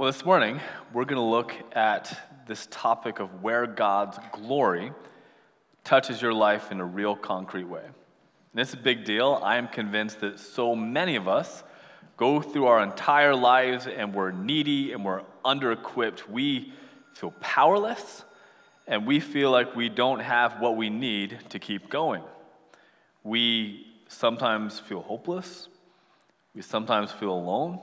Well, this morning, we're going to look at this topic of where God's glory touches your life in a real concrete way. And it's a big deal. I am convinced that so many of us go through our entire lives and we're needy and we're under-equipped. We feel powerless and we feel like we don't have what we need to keep going. We sometimes feel hopeless. We sometimes feel alone.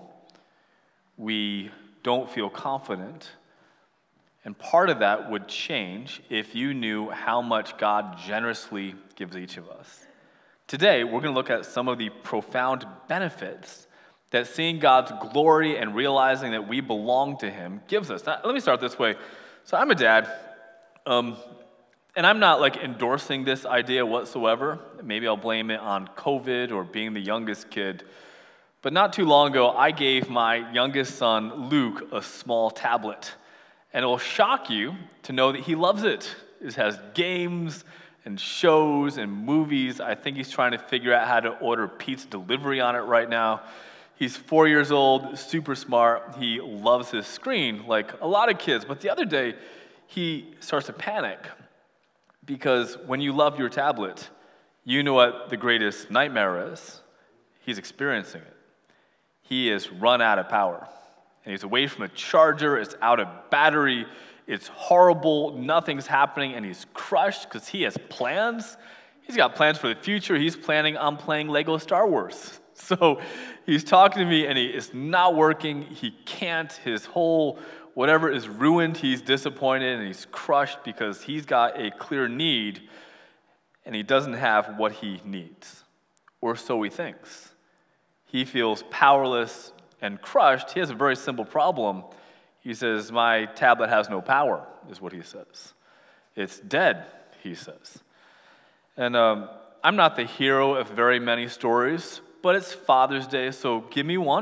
We don't feel confident. And part of that would change if you knew how much God generously gives each of us. Today, we're going to look at some of the profound benefits that seeing God's glory and realizing that we belong to Him gives us. Now, let me start this way. So I'm a dad, and I'm not endorsing this idea whatsoever. Maybe I'll blame it on COVID or being the youngest kid. But not too long ago, I gave my youngest son, Luke, a small tablet. And it will shock you to know that he loves it. It has games and shows and movies. I think he's trying to figure out how to order pizza delivery on it right now. He's 4 years old, super smart. He loves his screen like a lot of kids. But the other day, he starts to panic because when you love your tablet, you know what the greatest nightmare is. He's experiencing it. He is run out of power. And he's away from a charger, it's out of battery, it's horrible, nothing's happening, and he's crushed because he has plans. He's got plans for the future. He's planning on playing Lego Star Wars. So he's talking to me, and it's not working. He can't. His whole whatever is ruined. He's disappointed, and he's crushed because he's got a clear need, and he doesn't have what he needs. Or so he thinks. He feels powerless and crushed. He has a very simple problem. He says, my tablet has no power, is what he says. It's dead, he says. And I'm not the hero of very many stories, but it's Father's Day, so give me one.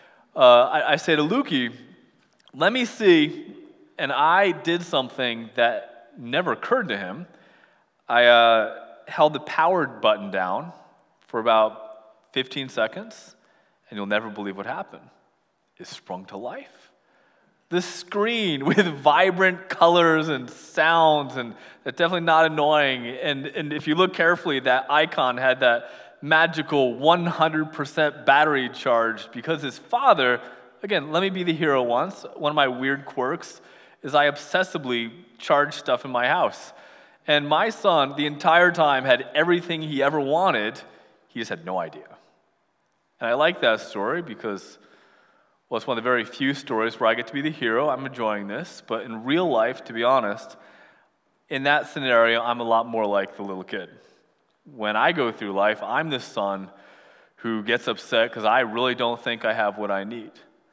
I say to Lukey, let me see, and I did something that never occurred to him. I held the power button down for about 15 seconds, and you'll never believe what happened. It sprung to life. The screen with vibrant colors and sounds, and it's definitely not annoying. And if you look carefully, that icon had that magical 100% battery charge because his father, again, let me be the hero once. One of my weird quirks is I obsessively charge stuff in my house. And my son, the entire time, had everything he ever wanted. He just had no idea. And I like that story because, well, it's one of the very few stories where I get to be the hero. I'm enjoying this. But in real life, to be honest, in that scenario, I'm a lot more like the little kid. When I go through life, I'm the son who gets upset because I really don't think I have what I need.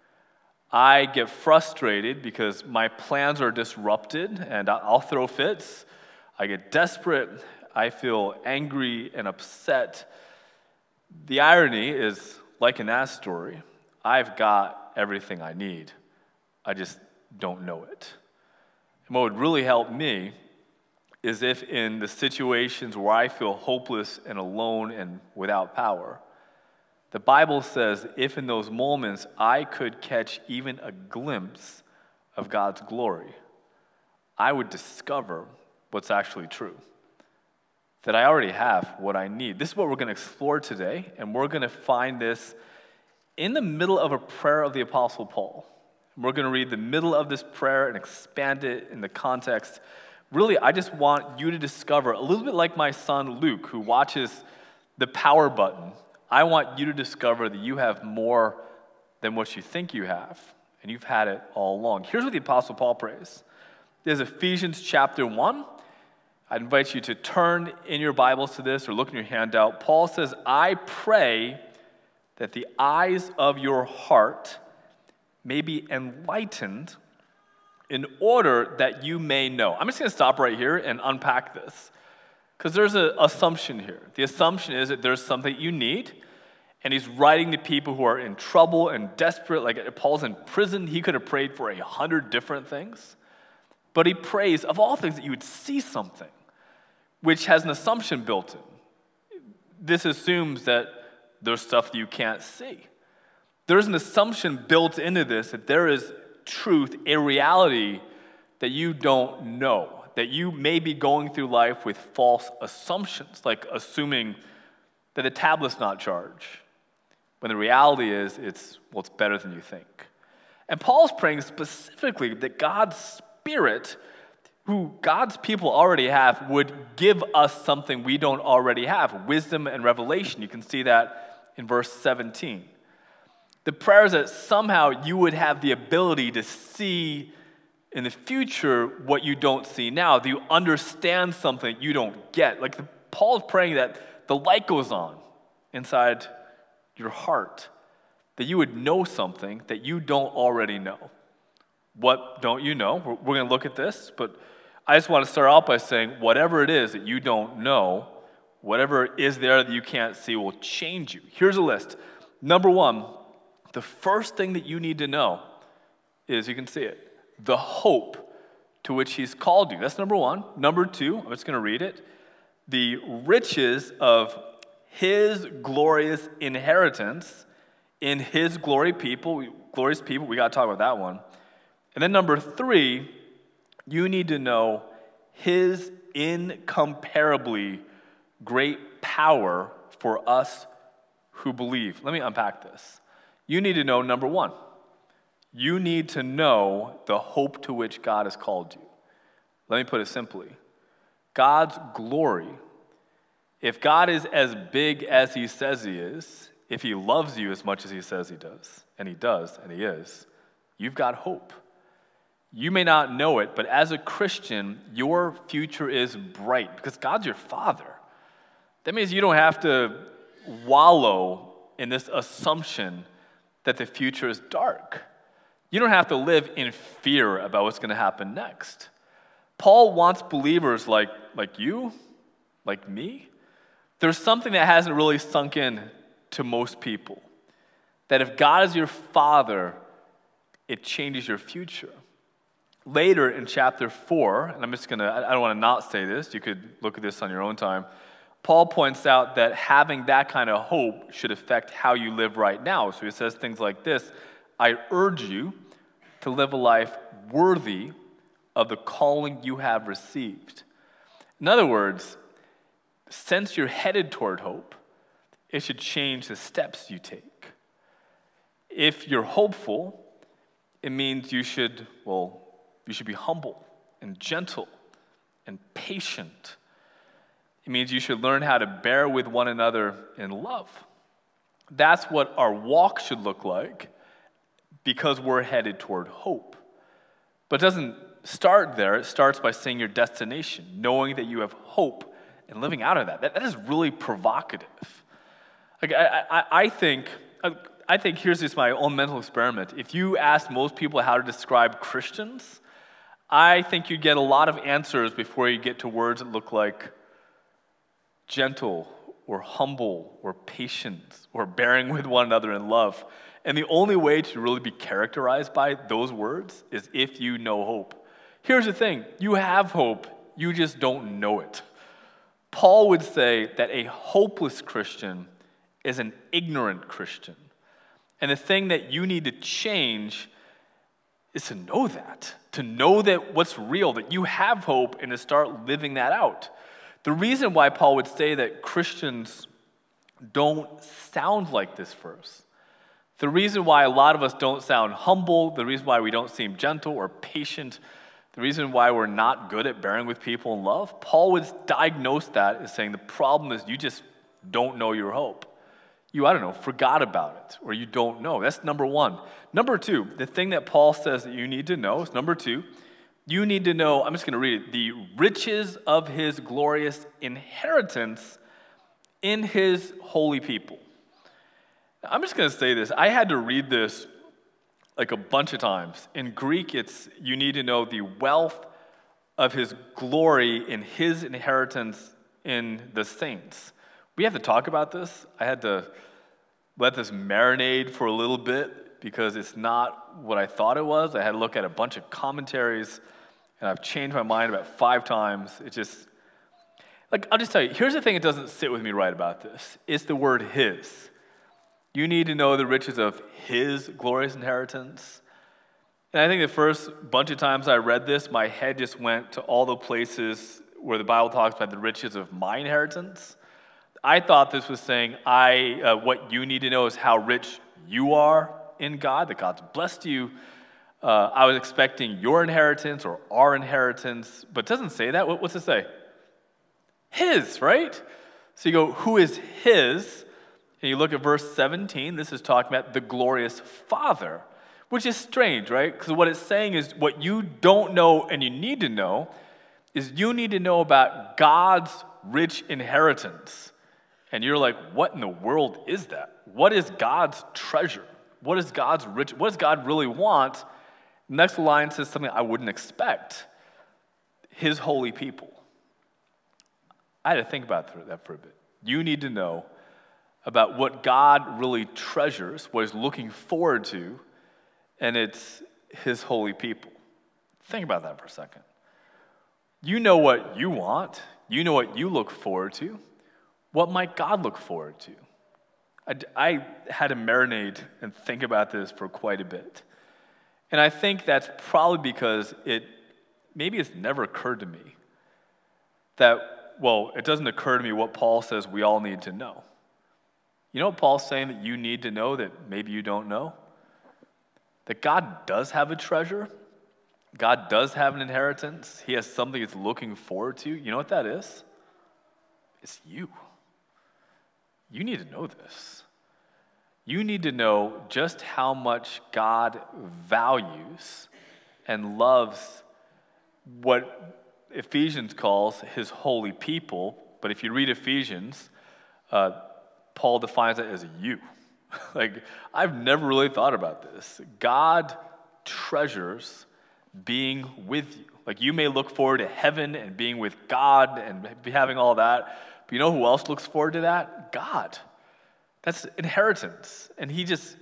I get frustrated because my plans are disrupted, and I'll throw fits. I get desperate. I feel angry and upset. The irony is, like in that story, I've got everything I need. I just don't know it. And what would really help me is if in the situations where I feel hopeless and alone and without power, the Bible says if in those moments I could catch even a glimpse of God's glory, I would discover what's actually true. That I already have what I need. This is what we're going to explore today, and we're going to find this in the middle of a prayer of the Apostle Paul. We're going to read the middle of this prayer and expand it in the context. Really, I just want you to discover, a little bit like my son Luke, who watches the power button, I want you to discover that you have more than what you think you have, and you've had it all along. Here's what the Apostle Paul prays. There's Ephesians chapter 1. I'd invite you to turn in your Bibles to this or look in your handout. Paul says, I pray that the eyes of your heart may be enlightened in order that you may know. I'm just going to stop right here and unpack this because there's an assumption here. The assumption is that there's something you need, and he's writing to people who are in trouble and desperate. Like Paul's in prison. He could have prayed for 100 different things, but he prays, of all things, that you would see something, which has an assumption built in. This assumes that there's stuff that you can't see. There's an assumption built into this that there is truth, a reality that you don't know, that you may be going through life with false assumptions, like assuming that the tablet's not charged, when the reality is it's better than you think. And Paul's praying specifically that God's Spirit, who God's people already have, would give us something we don't already have, wisdom and revelation. You can see that in verse 17. The prayer is that somehow you would have the ability to see in the future what you don't see now, that you understand something you don't get. Like Paul's praying that the light goes on inside your heart, that you would know something that you don't already know. What don't you know? We're going to look at this, but I just want to start out by saying whatever it is that you don't know, whatever is there that you can't see will change you. Here's a list. Number one, the first thing that you need to know is, you can see it, the hope to which he's called you. That's number one. Number two, I'm just going to read it. The riches of his glorious inheritance in his glorious people. We got to talk about that one. And then number three, you need to know his incomparably great power for us who believe. Let me unpack this. You need to know, number one, you need to know the hope to which God has called you. Let me put it simply. God's glory, if God is as big as he says he is, if he loves you as much as he says he does, and he is, you've got hope. You may not know it, but as a Christian, your future is bright because God's your Father. That means you don't have to wallow in this assumption that the future is dark. You don't have to live in fear about what's going to happen next. Paul wants believers like you, like me. There's something that hasn't really sunk in to most people. That if God is your Father, it changes your future. Later in chapter 4, and I don't want to not say this, you could look at this on your own time. Paul points out that having that kind of hope should affect how you live right now. So he says things like this: I urge you to live a life worthy of the calling you have received. In other words, since you're headed toward hope, it should change the steps you take. If you're hopeful, it means you should be humble and gentle and patient. It means you should learn how to bear with one another in love. That's what our walk should look like because we're headed toward hope. But it doesn't start there. It starts by seeing your destination, knowing that you have hope and living out of that. That is really provocative. Like I think here's just my own mental experiment. If you ask most people how to describe Christians, I think you'd get a lot of answers before you get to words that look like gentle or humble or patient or bearing with one another in love. And the only way to really be characterized by those words is if you know hope. Here's the thing, you have hope, you just don't know it. Paul would say that a hopeless Christian is an ignorant Christian. And the thing that you need to change is to know that what's real, that you have hope, and to start living that out. The reason why Paul would say that Christians don't sound like this verse, the reason why a lot of us don't sound humble, the reason why we don't seem gentle or patient, the reason why we're not good at bearing with people in love, Paul would diagnose that as saying the problem is you just don't know your hope. You, forgot about it, or you don't know. That's number one. Number two, the thing that Paul says that you need to know is number two, you need to know, I'm just going to read it, the riches of his glorious inheritance in his holy people. Now, I'm just going to say this. I had to read this like a bunch of times. In Greek, it's you need to know the wealth of his glory in his inheritance in the saints. We have to talk about this. I had to let this marinate for a little bit because it's not what I thought it was. I had to look at a bunch of commentaries, and I've changed my mind about 5 times. It just, I'll just tell you, here's the thing that doesn't sit with me right about this. It's the word his. You need to know the riches of his glorious inheritance. And I think the first bunch of times I read this, my head just went to all the places where the Bible talks about the riches of my inheritance. I thought this was saying, what you need to know is how rich you are in God, that God's blessed you. I was expecting your inheritance or our inheritance, but it doesn't say that. What's it say? His, right? So you go, who is his? And you look at verse 17, this is talking about the glorious Father, which is strange, right? Because what it's saying is what you don't know and you need to know is you need to know about God's rich inheritance. And you're like, what in the world is that? What is God's treasure? What is God's rich? What does God really want? The next line says something I wouldn't expect. His holy people. I had to think about that for a bit. You need to know about what God really treasures, what he's looking forward to, and it's his holy people. Think about that for a second. You know what you want. You know what you look forward to. What might God look forward to? I had to marinate and think about this for quite a bit. And I think that's probably because maybe it's never occurred to me it doesn't occur to me what Paul says we all need to know. You know what Paul's saying that you need to know that maybe you don't know? That God does have a treasure. God does have an inheritance. He has something he's looking forward to. You know what that is? It's you. You need to know this. You need to know just how much God values and loves what Ephesians calls his holy people. But if you read Ephesians, Paul defines it as you. Like, I've never really thought about this. God treasures being with you. Like, you may look forward to heaven and being with God and having all that, but you know who else looks forward to that? God. That's inheritance. And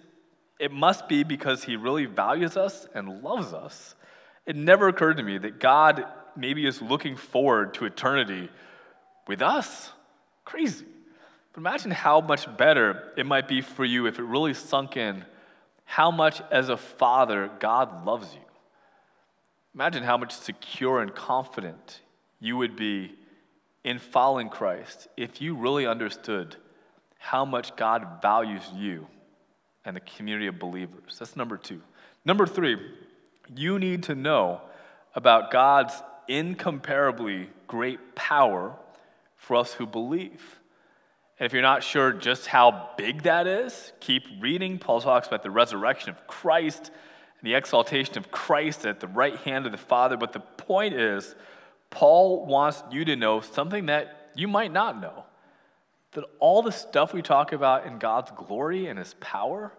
it must be because he really values us and loves us. It never occurred to me that God maybe is looking forward to eternity with us. Crazy. But imagine how much better it might be for you if it really sunk in how much as a father God loves you. Imagine how much secure and confident you would be in following Christ if you really understood how much God values you and the community of believers. That's number 2. Number 3, you need to know about God's incomparably great power for us who believe. And if you're not sure just how big that is, keep reading. Paul talks about the resurrection of Christ and the exaltation of Christ at the right hand of the Father. But the point is, Paul wants you to know something that you might not know. That all the stuff we talk about in God's glory and his power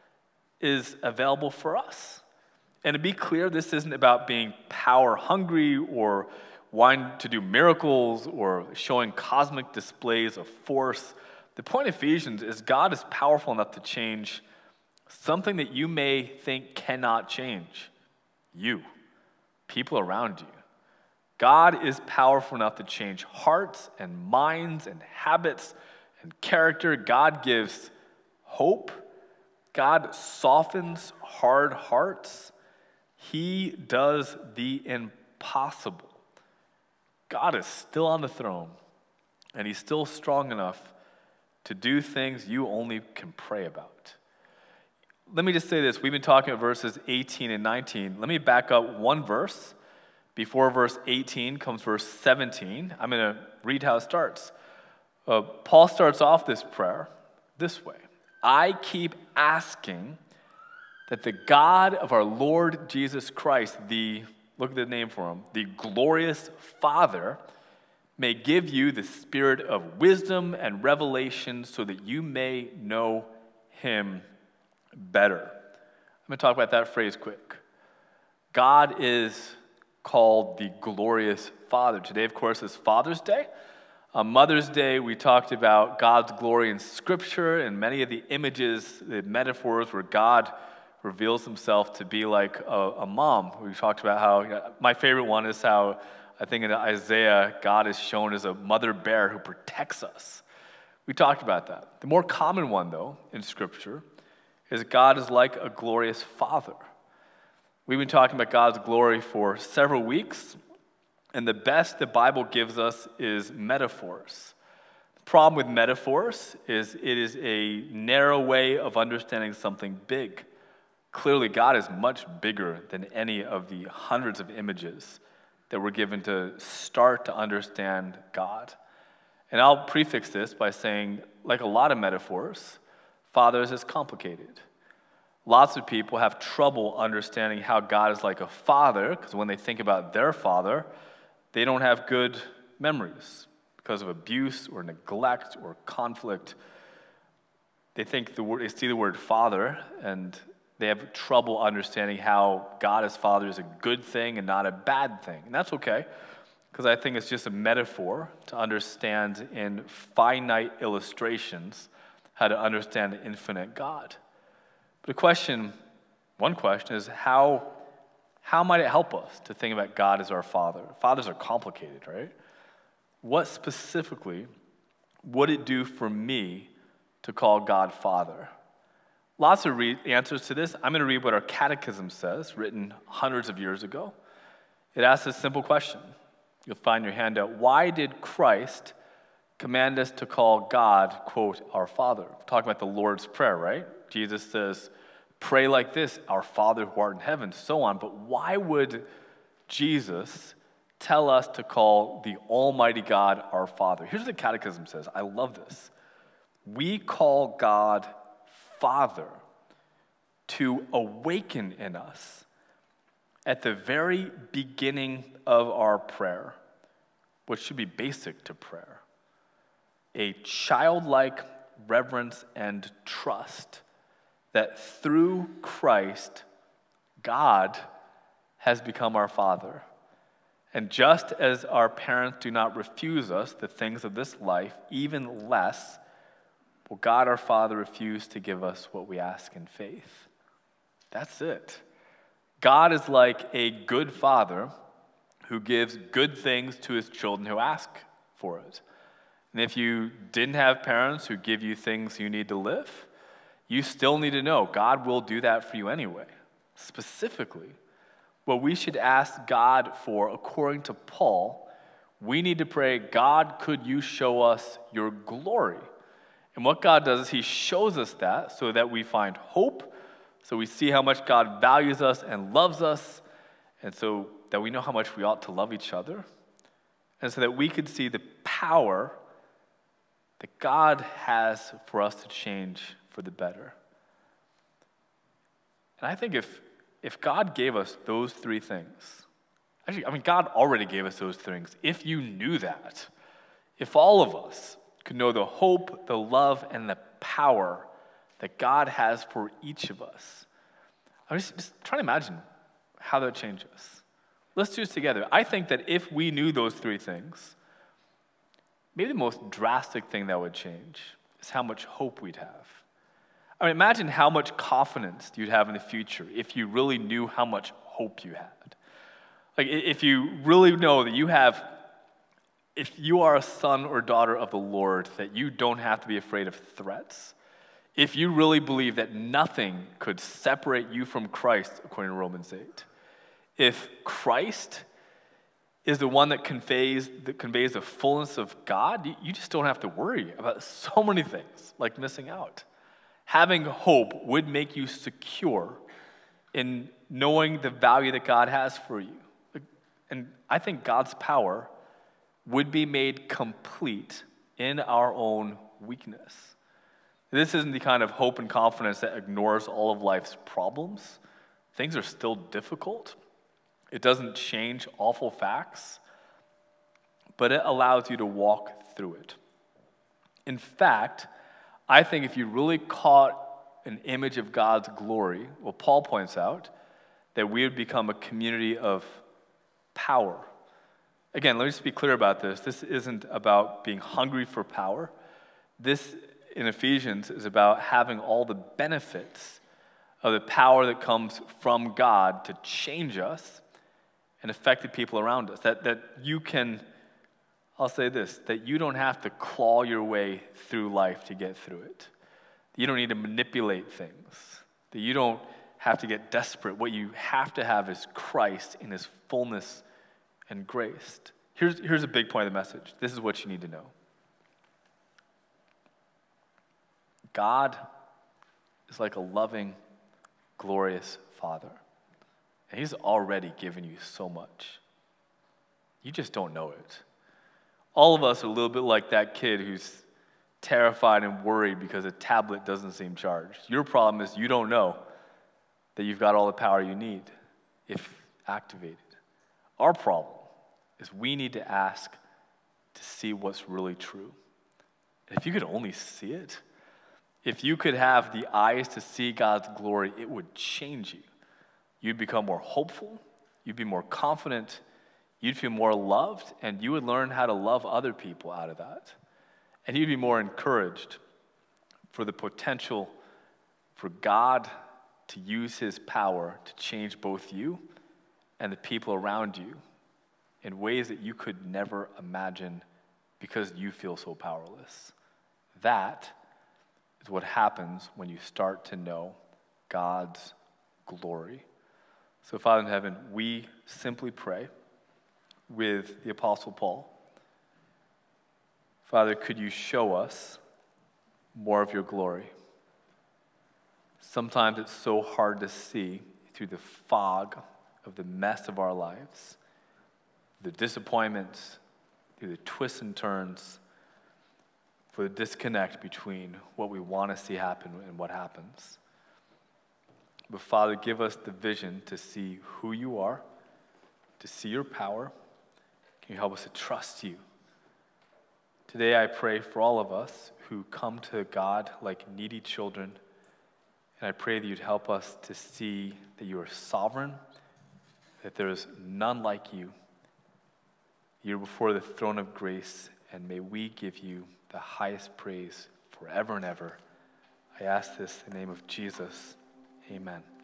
is available for us. And to be clear, this isn't about being power hungry or wanting to do miracles or showing cosmic displays of force. The point of Ephesians is God is powerful enough to change something that you may think cannot change. You, people around you. God is powerful enough to change hearts and minds and habits and character. God gives hope. God softens hard hearts. He does the impossible. God is still on the throne, and he's still strong enough to do things you only can pray about. Let me just say this. We've been talking about verses 18 and 19. Let me back up one verse. Before verse 18 comes verse 17. I'm going to read how it starts. Paul starts off this prayer this way. I keep asking that the God of our Lord Jesus Christ, look at the name for him, the glorious Father, may give you the spirit of wisdom and revelation so that you may know him better. I'm going to talk about that phrase quick. God is called the glorious Father. Today, of course, is Father's Day. On Mother's Day, we talked about God's glory in Scripture and many of the images, the metaphors where God reveals himself to be like a mom. We talked about how, my favorite one is how, I think in Isaiah, God is shown as a mother bear who protects us. We talked about that. The more common one, though, in Scripture, is God is like a glorious Father. We've been talking about God's glory for several weeks, and the best the Bible gives us is metaphors. The problem with metaphors is it is a narrow way of understanding something big. Clearly, God is much bigger than any of the hundreds of images that we're given to start to understand God. And I'll prefix this by saying, like a lot of metaphors, fathers is complicated. Lots of people have trouble understanding how God is like a father, because when they think about their father, they don't have good memories because of abuse or neglect or conflict. They see the word father, and they have trouble understanding how God as father is a good thing and not a bad thing. And that's okay, because I think it's just a metaphor to understand in finite illustrations how to understand the infinite God. But one question is how might it help us to think about God as our Father? Fathers are complicated, right? What specifically would it do for me to call God Father? Lots of answers to this. I'm going to read what our catechism says, written hundreds of years ago. It asks a simple question. You'll find your handout. Why did Christ command us to call God, quote, our Father? We're talking about the Lord's Prayer, right? Jesus says, pray like this, our Father who art in heaven, so on. But why would Jesus tell us to call the Almighty God our Father? Here's what the Catechism says. I love this. We call God Father to awaken in us at the very beginning of our prayer, which should be basic to prayer, a childlike reverence and trust that through Christ, God has become our Father. And just as our parents do not refuse us the things of this life, even less will God our Father refuse to give us what we ask in faith. That's it. God is like a good father who gives good things to his children who ask for it. And if you didn't have parents who give you things you need to live, you still need to know God will do that for you anyway. Specifically, what we should ask God for, according to Paul, we need to pray, God, could you show us your glory? And what God does is he shows us that so that we find hope, so we see how much God values us and loves us, and so that we know how much we ought to love each other, and so that we could see the power that God has for us to change for the better. And I think if God gave us those three things, God already gave us those things. If you knew that, if all of us could know the hope, the love, and the power that God has for each of us, I'm just trying to imagine how that changes. Let's do this together. I think that if we knew those three things, maybe the most drastic thing that would change is how much hope we'd have. Imagine how much confidence you'd have in the future if you really knew how much hope you had. Like, if you really know that if you are a son or daughter of the Lord, that you don't have to be afraid of threats. If you really believe that nothing could separate you from Christ, according to Romans 8. If Christ is the one that conveys the fullness of God, you just don't have to worry about so many things, like missing out. Having hope would make you secure in knowing the value that God has for you. And I think God's power would be made complete in our own weakness. This isn't the kind of hope and confidence that ignores all of life's problems. Things are still difficult. It doesn't change awful facts, but it allows you to walk through it. In fact, I think if you really caught an image of God's glory, well, Paul points out that we would become a community of power. Again, let me just be clear about this. This isn't about being hungry for power. This, in Ephesians, is about having all the benefits of the power that comes from God to change us and affect the people around us. That you can, I'll say this, that you don't have to claw your way through life to get through it. You don't need to manipulate things. That you don't have to get desperate. What you have to have is Christ in his fullness and grace. Here's a big point of the message. This is what you need to know. God is like a loving, glorious Father. And he's already given you so much. You just don't know it. All of us are a little bit like that kid who's terrified and worried because a tablet doesn't seem charged. Your problem is you don't know that you've got all the power you need if activated. Our problem is we need to ask to see what's really true. And if you could only see it, if you could have the eyes to see God's glory, it would change you. You'd become more hopeful, you'd be more confident, you'd feel more loved, and you would learn how to love other people out of that. And you'd be more encouraged for the potential for God to use his power to change both you and the people around you in ways that you could never imagine because you feel so powerless. That is what happens when you start to know God's glory. So, Father in heaven, we simply pray with the Apostle Paul. Father, could you show us more of your glory? Sometimes it's so hard to see through the fog of the mess of our lives, the disappointments, through the twists and turns, for the disconnect between what we want to see happen and what happens. But Father, give us the vision to see who you are, to see your power. Can you help us to trust you? Today I pray for all of us who come to God like needy children, and I pray that you'd help us to see that you are sovereign, that there is none like you. You're before the throne of grace, and may we give you the highest praise forever and ever. I ask this in the name of Jesus. Amen.